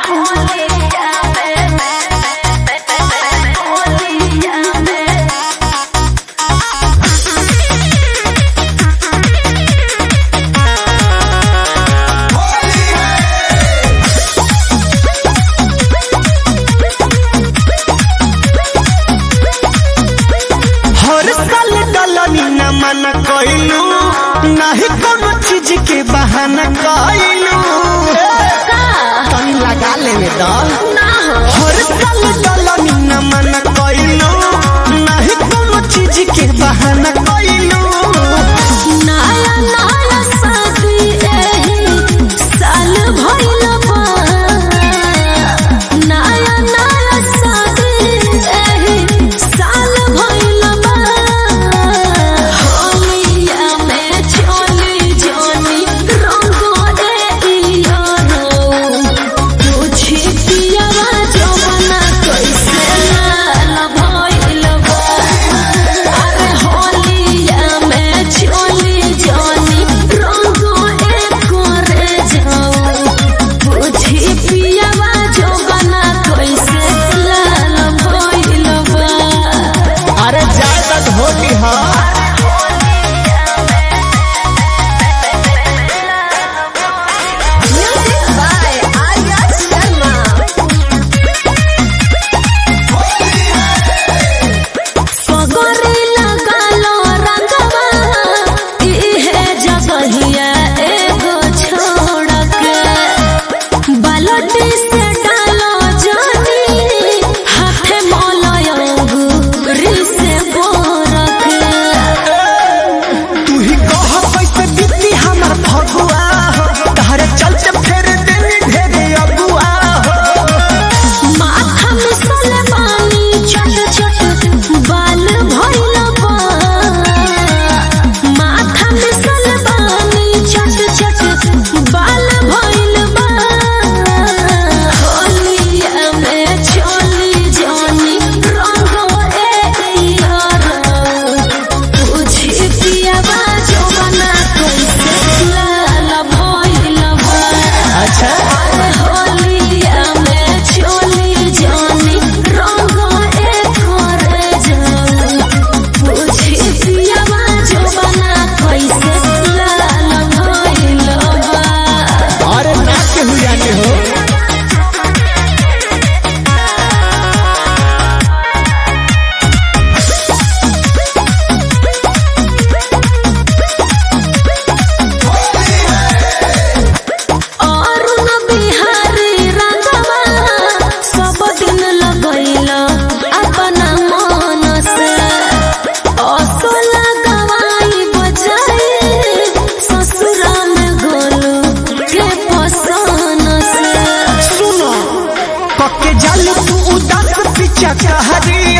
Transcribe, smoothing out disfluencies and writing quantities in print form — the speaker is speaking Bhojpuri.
मना कइलू नहीं कोनो चीज के बहाना कइलू तनी लगा लेने द हर साल दलनी न मना कइलू नहीं कोनो चीज के बहाना कइलू नया नया शादी एही साल भइल बा नया नया शादी एही साल भइल बा होलिया में चली जानी रंग इलिया पूछी पियावा जवाना कैसे लाल भइल बा अरे होलिया में चली जानी रंग करे जाओ पूछी पियावा जवाना कैसे लाल भइल बा अरे ज्यादा होली हा Music by Arya Sharma. सगरी लगालो रंगवा इहे जगहिया एगो छोड़ के बाल्टी से डालो जानी हाथे मलयंगुरी से बोर के तू ही कह कैसे बीती हमर फगुआ हो तहरे चलते फेर देनी ढेरे अगुआ हो माथा में सलमानी छोट छोट बाल भइल बा माथा में सलमानी छोट छोट बाल भइल बा होलिया में चली जानी रंग एलिया पूछी पियावा जवाना कैसे लाल भइल बा अच्छा अरे होलिया में चली जानी रंग करे जाओ पूछी पियावा जवाना कैसे लाल भइल बा अरे नाच के हुआ के हो अरुण बिहारी रंगवा सब दिन लगैला अपना मन से असो लगवाई बजाई ससुरा में गोलू के पसन से सुनो पक्के जालू तू उदास पीछा कहरी